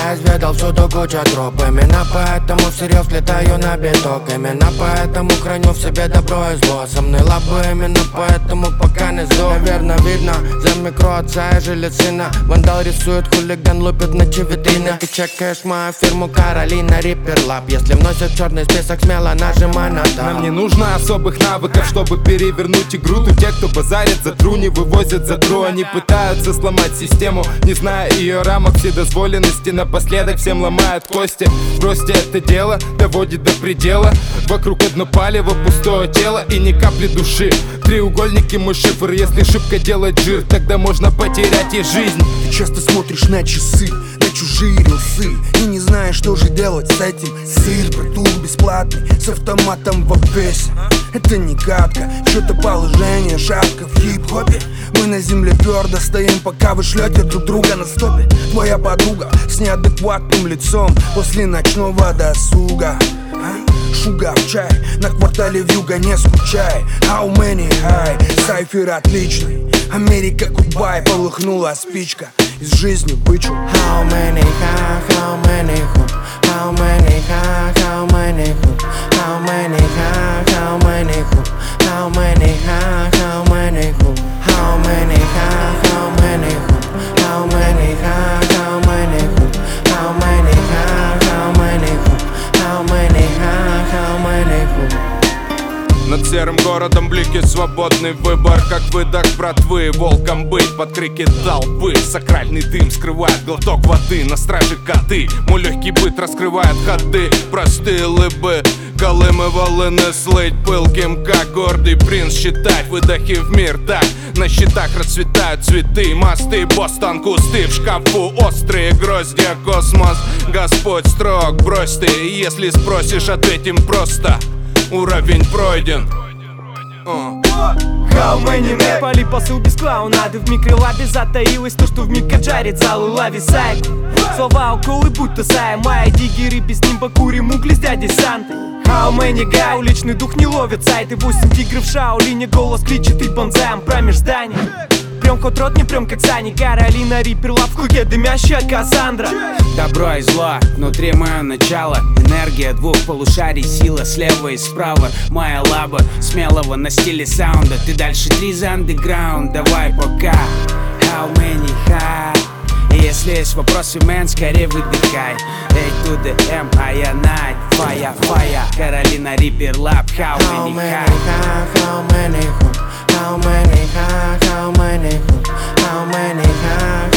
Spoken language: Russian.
я изведал всюду куча троп. Именно поэтому всерьез летаю на биток. Именно поэтому храню в себе добро и зло. Со мной лабы, именно поэтому пока не сдох. Наверно видно, за микро отца и жилет сына. Вандал рисует, хулиган лупит ночи витрины. Ты чекаешь мою фирму Каролина Риппер Лаб. Если вносят черный список, смело нажимай на тап. Нам не нужно особых навыков, чтобы перевернуть игру. Тут те, кто базарит за тру, не вывозят за тру. Они пытаются сломать систему, не зная ее рамок вседозволенности. Напоследок всем ломают кости. Бросьте это дело, доводит до предела. Вокруг одно палево, пустое тело и ни капли души. Треугольники мой шифр, если шибко делать жир, тогда можно потерять и жизнь. Ты часто смотришь на часы, на чужие рилсы, и не знаешь, что же делать с этим. Сыр, притул бесплатный, с автоматом в обвесе. Это не катка, что-то положение, шапка в хип-хопе. Мы на земле твердо стоим, пока вы шлете друг друга на стопе. Твоя подруга с неадекватным лицом после ночного досуга. Шугар чай, на квартале вьюга не скучай. How many high, сайфер отличный. Америка Кубай, полыхнула спичка. Из жизни бычу. How many high, how many who? How many high, how many who? How many high, how many who? How many high, how many who? How many high, how many who? How many high, how many who? How many high, how many who? How many high, how many who? Над серым городом блики, свободный выбор, как выдох братвы. Волком быть под крики толпы. Сакральный дым скрывает глоток воды. На страже коты, мой легкий быт раскрывает ходы. Простые лыбы, колымы волыны слыть пылким, как гордый принц. Считать выдохи в мир так. На щитах расцветают цветы, мосты, Бостон, кусты. В шкафу острые гроздья, космос. Господь строг, брось ты. Если спросишь, ответим просто. Уровень пройден. How many men? Пали посыл без клоунады. В микролабе затаилось то, что вмиг отжарит зал и лави сайт. Слова уколы будто сая. Мои диггеры без нимба курим угли с дядей Сантой. How many guy? Уличный дух не ловит сайты. 8 тигров в Шаолине, голос кричит и бонзаем промеж зданий. Прям ход рот, не прям как Сани. Каролина Риппер Лаб в клыке, дымящая Кассандра. Добро и зло, внутри мое начало. Энергия двух полушарий, сила слева и справа. Моя лаба смелого на стиле саунда. Ты дальше 3 за андеграунд, давай пока. How many high? И если есть вопросы, мэн, скорее выдыхай. A to the M, а я night. Fire, fire, Каролина Риппер Лаб. How many high? How many who? How many high, how many who? How many high?